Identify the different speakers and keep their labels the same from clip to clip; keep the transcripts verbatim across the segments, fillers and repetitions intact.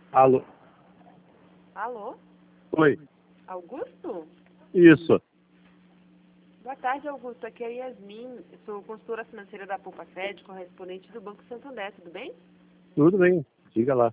Speaker 1: Alô?
Speaker 2: Alô?
Speaker 1: Oi.
Speaker 2: Augusto?
Speaker 1: Isso.
Speaker 2: Boa tarde, Augusto. Aqui é a Yasmin. Eu sou consultora financeira da Poupa Fed, correspondente do Banco Santander. Tudo bem?
Speaker 1: Tudo bem. Diga lá.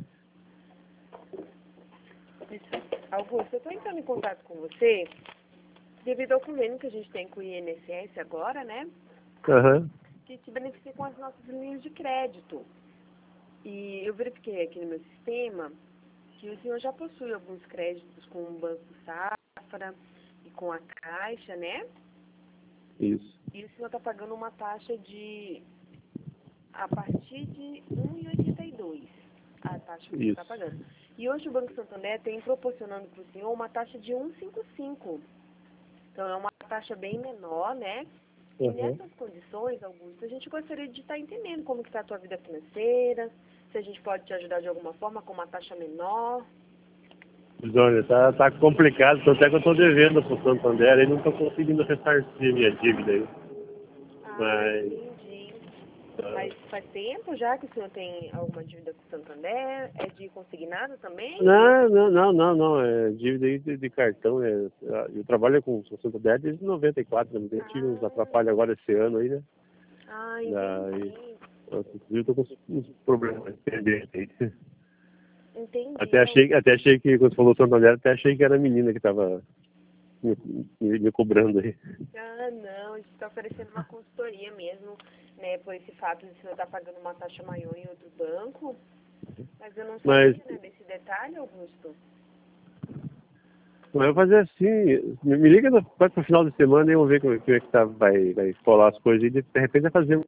Speaker 2: Augusto, eu estou entrando em contato com você devido ao convênio que a gente tem com o I N S S agora, né?
Speaker 1: Aham.
Speaker 2: Que te beneficia com as nossas linhas de crédito. E eu verifiquei aqui no meu sistema que o senhor já possui alguns créditos com o Banco Safra e com a Caixa, né?
Speaker 1: Isso.
Speaker 2: E o senhor está pagando uma taxa de a partir de um vírgula oitenta e dois, a taxa que o senhor está
Speaker 1: Isso.
Speaker 2: pagando. E hoje o Banco Santander tem proporcionando para o senhor uma taxa de um vírgula cinquenta e cinco. Então é uma taxa bem menor, né? E
Speaker 1: Aham.
Speaker 2: nessas condições, Augusto, a gente gostaria de estar entendendo como que está a tua vida financeira, se a gente pode te ajudar de alguma forma com uma taxa menor.
Speaker 1: Mas olha, tá, tá complicado, tanto é que eu tô devendo pro Santander e não tô conseguindo ressarcir minha dívida aí.
Speaker 2: Ah,
Speaker 1: Mas,
Speaker 2: entendi. Mas
Speaker 1: ah,
Speaker 2: faz tempo já que o senhor tem alguma dívida com o Santander? É de consignado também?
Speaker 1: não, não, não, não, não, é dívida aí de, de cartão, é, eu trabalho com o Santander desde noventa e quatro, né? Eu tive uns
Speaker 2: Ah,
Speaker 1: atrapalhos agora esse ano aí, né?
Speaker 2: ah,
Speaker 1: Daí,
Speaker 2: entendi.
Speaker 1: nossa, eu tô com uns, uns problemas pendentes aí.
Speaker 2: Entendi,
Speaker 1: Até achei,
Speaker 2: Augusto.
Speaker 1: até achei que, quando você falou Santander, até achei que era a menina que tava me, me, me cobrando aí.
Speaker 2: Ah, não, a gente está oferecendo uma consultoria mesmo, né, por esse fato de o senhor estar pagando uma taxa maior em outro banco. Mas eu não
Speaker 1: Mas,
Speaker 2: sabia, né, desse detalhe, Augusto.
Speaker 1: mas eu vou fazer assim, me, me liga no, quase pro final de semana e eu vou ver como, como é que tá, vai, vai colar as coisas e de, de repente vai fazer